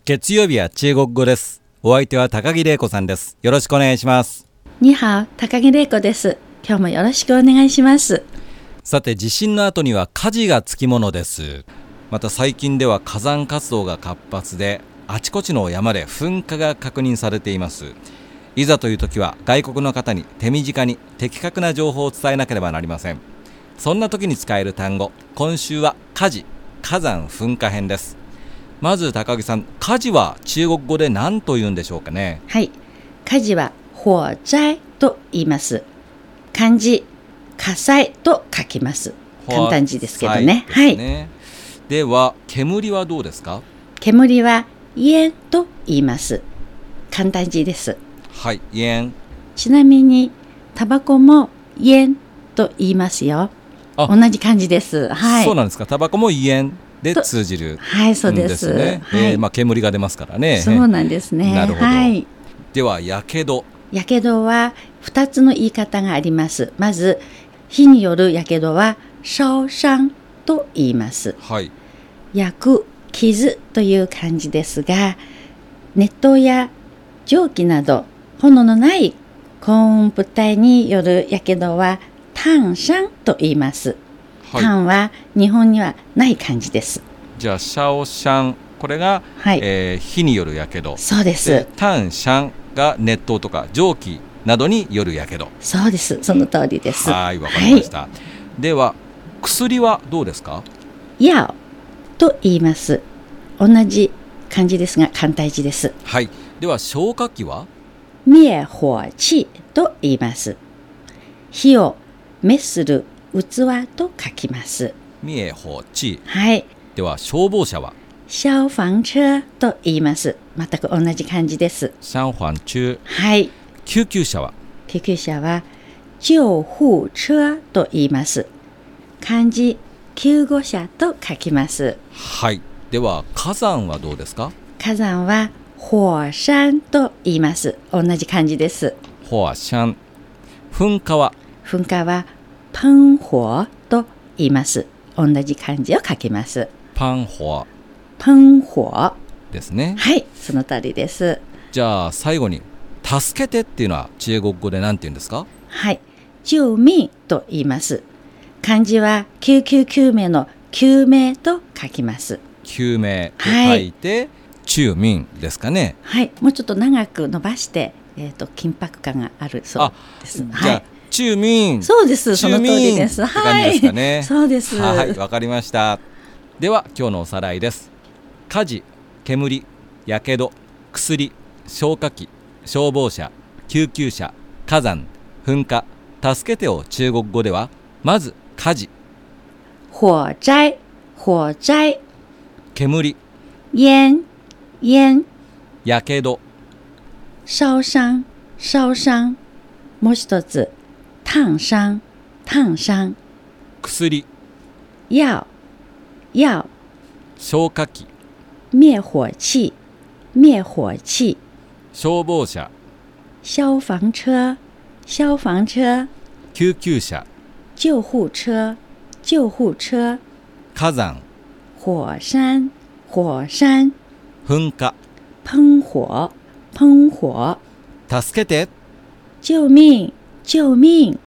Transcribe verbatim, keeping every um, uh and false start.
月曜日は中国語です。お相手は高木玲子さんです。よろしくお願いします。 にはお、高木玲子です。今日もよろしくお願いします。 さて、地震の後には火事がつきものです。また最近では火山活動が活発で、あちこちの山で噴火が確認されています。いざという時は外国の方に手短に的確な情報を伝えなければなりません。そんな時に使える単語、今週は火事、火山噴火編です。まず高木さん、火事は中国語で何と言うんでしょうかね。 はい、火事は火災と言います。漢字火災と書きます。簡単字ですけどね。 はい、では煙はどうですか。 煙は煙と言います。簡単字です。 はい、煙。 ちなみにタバコも煙と言いますよ。同じ漢字です。はい、 そうなんですか。タバコも煙で通じるんですね。 はい、そうです。 えーまあ、煙が出ますからね。 そうなんですね。 なるほど。 はい、 ではやけど。 やけどはふたつの言い方があります。まず火によるやけどは燒傷と言います。 はい、 焼く、傷という漢字ですが、熱湯や蒸気など炎のない高温物体によるやけどは炭傷と言います。 はい、 炭は日本にはない漢字です。 じゃあシャオシャン、これが、はいえー、火によるやけど。 そうです。 で炭シャンが熱湯とか蒸気などによるやけど。 そうです。その通りです。 はい、わかりました、はい、では薬はどうですか。 薬と言います。同じ漢字ですが簡体字です。 はい、では消火器は滅火器と言います。火を滅する器と書きます。 滅火器。 はい。 では消防車は消防車と言います。全く同じ漢字です。 消防車。 はい。 救急車は救急車は救護車と言います。漢字救護車と書きます。 はい。では火山はどうですか。 火山は火山と言います。同じ漢字です。 火山。噴火は噴火は噴火と言います。同じ漢字を書きます。 噴火。 噴火ですね。 はい、その通りです。 じゃあ最後に助けてっていうのは中国語で何て言うんですか。 はい、救命と言います。漢字は救急救命の救命と書きます。 救命と書いて、はい、救命ですかね。 はい、もうちょっと長く伸ばして、えーと、緊迫感があるそうです。 あ、じゃあ、はい、救命。 そうです。その通りです。 って感じですかね。 はい、そうです。 はい、わかりました。では今日のおさらいです。火事、煙、やけど、薬、消火器、消防車、救急車、火山、噴火、助けてを中国語では、まず火事、 火災、火災、 煙、 煙、煙、 やけど、 燒傷、燒傷、もう一つ炭傷、炭傷、 薬、 藥、藥、 消火器、 滅火器、滅火器、 消防車、 消防車、消防車、 救急車、 救護車、救護車、 火山、 火山、火山、 噴火、 噴火、噴火、 助けて、 救命、救命。